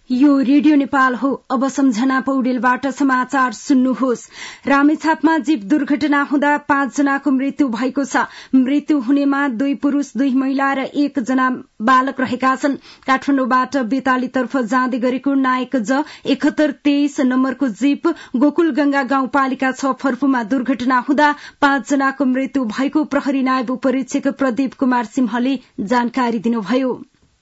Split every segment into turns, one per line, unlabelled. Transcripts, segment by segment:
यो रेडियो नेपाल हो। अब सम्झना पौडेलबाट समाचार सुन्नुहोस्। रामेछापमा जीप दुर्घटना हुँदा 5 जनाको मृत्यु भएको छ। मृत्यु हुनेमा 2 पुरूष 2 महिला र 1 जना बालक रहेका छन्। काठमाडौँबाट बेतालीतर्फ जाँदै गरेको नायक ज 7123 नम्बरको जीप गोकुलगंगा गाउँपालिका 6 फर्फुमा दुर्घटना हुँदा 5 जनाको मृत्यु भएको प्रहरी नायब उपरीक्षक प्रदीप कुमार सिंहले जानकारी दिनुभयो।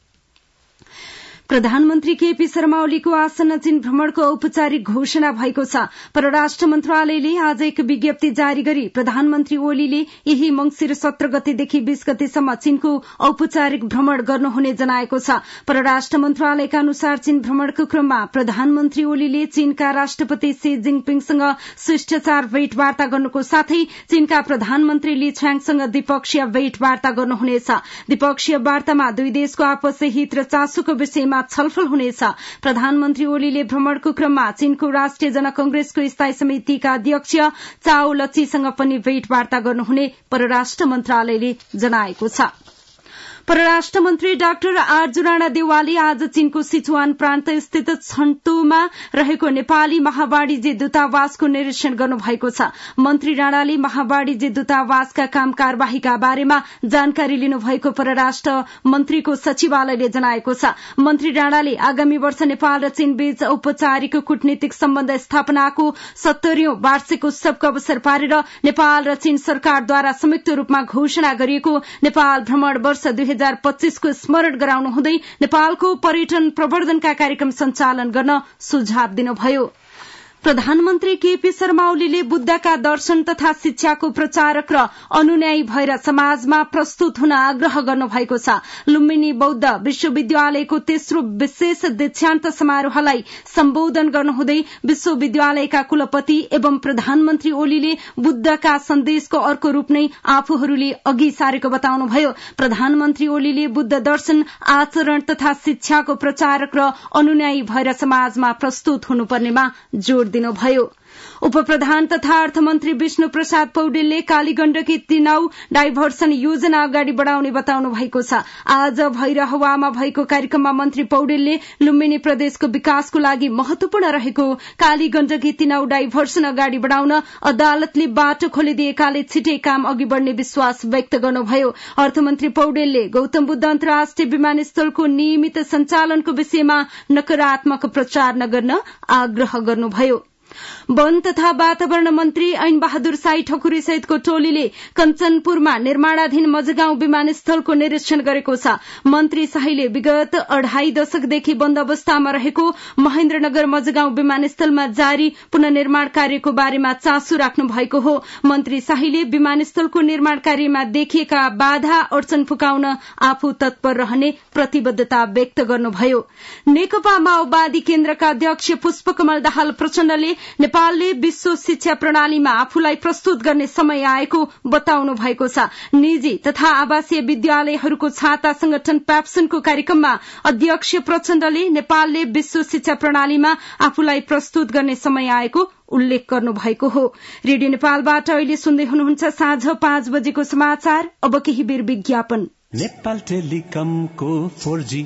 प्रधानमन्त्री केपी शर्मा ओलीको आसन्न चीन भ्रमणको औपचारिक घोषणा भएको छ। परराष्ट्र मन्त्रालयले आज एक विज्ञप्ति जारी गरी प्रधानमन्त्री ओलीले यही मंसिर 17 गतेदेखि 20 गतेसम्म चीनको औपचारिक भ्रमण गर्नुहुने जनाएको छ। परराष्ट्र मन्त्रालयका अनुसार चीन भ्रमणको क्रममा प्रधानमन्त्री ओलीले चीनका राष्ट्रपति शी जिङपिङसँग शिष्टाचार भेटवार्ता गर्नुको साथै चीनका प्रधानमन्त्री ली छ्याङसँग द्विपक्षीय भेटवार्ता गर्नुहुनेछ। द्विपक्षीय वार्तामा दुई देशको आपसी हित र चासोको विषयमा छलफल हुनेछ। प्रधानमन्त्री ओलीले भ्रमणको क्रममा चीनको राष्ट्रिय जनकांग्रेसको स्थायी समितिका अध्यक्ष चाओ लचीसँग पनि भेटवार्ता गर्नुहुने परराष्ट्र मन्त्रालयले जनाएको छ। परराष्ट्र मन्त्री डाक्टर आरजु राणा देउवाले आज चीनको सिचुआन प्रान्त स्थित छन्तोमा रहेको नेपाली महावाणिज्य दूतावासको निरीक्षण गर्नुभएको छ। मन्त्री राणाले महावाणिज्य दूतावासका काम कार्यवाहीका बारेमा जानकारी लिनुभएको परराष्ट्र मन्त्रीको सचिवालयले जनाएको छ। मन्त्री राणाले आगामी वर्ष नेपाल र चीन बीच औपचारिक कूटनीतिक सम्बन्ध स्थापनाको 70औं वार्षिक उत्सवको अवसर पारेर नेपाल र चीन सरकारद्वारा संयुक्त रूपमा घोषणा गरिएको नेपाल भ्रमण वर्ष 2025 को स्मरण गराउनु हुँदै नेपालको पर्यटन प्रवर्धनका कार्यक्रम सञ्चालन गर्न सुझाव दिनुभयो। प्रधानमन्त्री केपी शर्मा ओलीले बुद्धका दर्शन तथा शिक्षाको प्रचारक र अनुयायी भएर समाजमा प्रस्तुत हुन आग्रह गर्नुभएको छ। लुम्बिनी बौद्ध विश्वविद्यालयको तेस्रो विशेष दीक्षान्त समारोहलाई सम्बोधन गर्नुहुँदै विश्वविद्यालयका कुलपति एवं प्रधानमन्त्री ओलीले बुद्धका सन्देशको अर्को रूप नै आफूहरूले अघि सारेको बताउनुभयो। प्रधानमन्त्री ओलीले बुद्ध दर्शन आचरण तथा शिक्षाको प्रचारक र अनुयायी भएर समाजमा प्रस्तुत हुनुपर्नेमा जोड़ दिनुभयो। उपप्रधान तथा अर्थमन्त्री विष्णु प्रसाद पौडेलले कालीगण्डकी तिनाउ डाइभर्सन योजना अगाडि बढ़ाउने बताउनु भएको छ। आज भैरहवामा भएको कार्यक्रममा मन्त्री पौडेलले लुम्बिनी प्रदेशको विकासको लागि महत्वपूर्ण रहेको कालीगण्डकी तिनाउ डाइभर्सन अगाडि बढ़ाउन अदालतले बाटो खोलिदिएकाले छिटै काम अघि बढ़ने विश्वास व्यक्त गर्नुभयो। अर्थमन्त्री पौडेलले गौतम बुद्ध अन्तर्राष्ट्रिय विमानस्थलको नियमित सञ्चालनको विषयमा नकारात्मक प्रचार नगर्न आग्रह गर्नुभयो। वन तथा वातावरण मन्त्री ऐन बहादुर साई ठकुरी सहितको टोलीले कञ्चनपुरमा निर्माणाधीन मजगाउँ विमानस्थलको निरीक्षण गरेको छ। मन्त्री शाहीले विगत 2.5 दशकदेखि बन्द अवस्थामा रहेको महेन्द्रनगर मजगाउँ विमानस्थलमा जारी पुनर्निर्माण कार्यको बारेमा चासो राख्नु भएको हो। मन्त्री शाहीले विमानस्थलको निर्माण कार्यमा देखिएका बाधा अडचन फुकाउन आफू तत्पर रहने प्रतिबद्धता व्यक्त गर्नुभयो। नेकपा माओवादी केन्द्रका अध्यक्ष पुष्पकमल दाहाल प्रचण्डले नेपालले विश्व शिक्षा प्रणालीमा आफूलाई प्रस्तुत गर्ने समय आएको बताउनु भएको छ। निजी तथा आवासीय विद्यालयहरूको छाता संगठन प्याप्सनको कार्यक्रममा अध्यक्ष प्रचण्डले नेपालले विश्व शिक्षा प्रणालीमा आफूलाई प्रस्तुत गर्ने समय आएको उल्लेख गर्नु भएको हो। रेडियो नेपालबाट अहिले सुन्दै हुनुहुन्छ साँझ 5 बजेको समाचार। अब केही बेर विज्ञापन।
नेपाल टेलिकमको 4G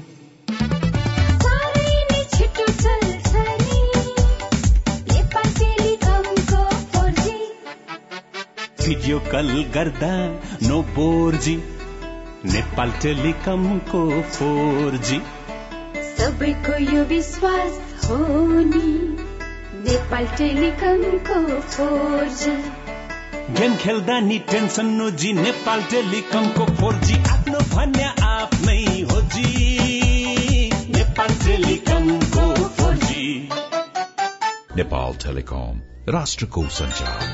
भिडियो कल गर्दा नो बोर्जी। नेपाल टेलिकमको 4G
सबैको यो विश्वास हो नि। नेपाल टेलिकमको 4G
गेम खेल्दा नि टेन्सन नो जी। नेपाल टेलिकमको 4G आफ्नो भन्या आफ्नै हो जी। नेपाल टेलिकमको 4G।
नेपाल टेलिकम राष्ट्रको सञ्चार।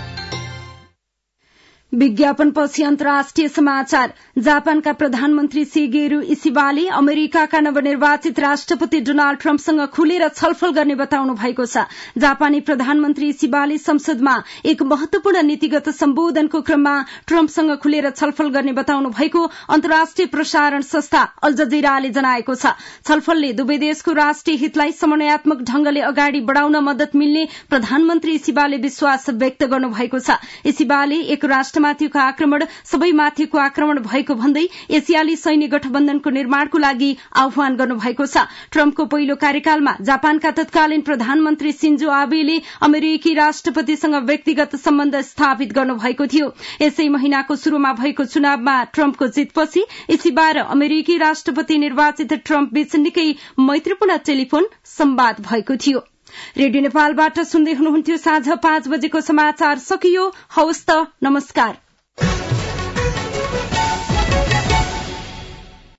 विज्ञापनपछि अन्तर्राष्ट्रिय समाचार। जापानका प्रधानमन्त्री शिगेरु इसिबाले अमेरिकाका नवनिर्वाचित राष्ट्रपति डोनाल्ड ट्रम्पसँग खुलेर छलफल गर्ने बताउनु भएको छ। जापानी प्रधानमन्त्री इसिबाले संसदमा एक महत्वपूर्ण नीतिगत सम्बोधनको क्रममा ट्रम्पसँग खुलेर छलफल गर्ने बताउनु भएको अन्तर्राष्ट्रिय प्रसारण संस्था अल जजीराले जनाएको छ। छलफलले दुवै देशको राष्ट्रिय हितलाई समन्वयात्मक ढंगले अगाडि बढ़ाउन मद्दत मिल्ने प्रधानमन्त्री इसिबाले विश्वास व्यक्त गर्नु भएको छ। इसिबाले एक राष्ट्र राष्ट्रमाथिको आक्रमण सबैमाथिको आक्रमण भएको भन्दै एसियाली सैन्य गठबन्धनको निर्माणको लागि आह्वान गर्नुभएको छ। ट्रम्पको पहिलो कार्यकालमा जापानका तत्कालीन प्रधानमन्त्री सिन्जो आबेले अमेरिकी राष्ट्रपतिसँग व्यक्तिगत सम्बन्ध स्थापित गर्नुभएको थियो। यसै महिनाको शुरूमा भएको चुनावमा ट्रम्पको जितपछि इसीबार अमेरिकी राष्ट्रपति निर्वाचित ट्रम्प बीच निकै मैत्रीपूर्ण टेलिफोन संवाद भएको थियो। रेडियो नेपालबाट सुन्दै हुनुहुन्थ्यो। साँझ 5 बजेको समाचार सकियो। हवस् त, नमस्कार।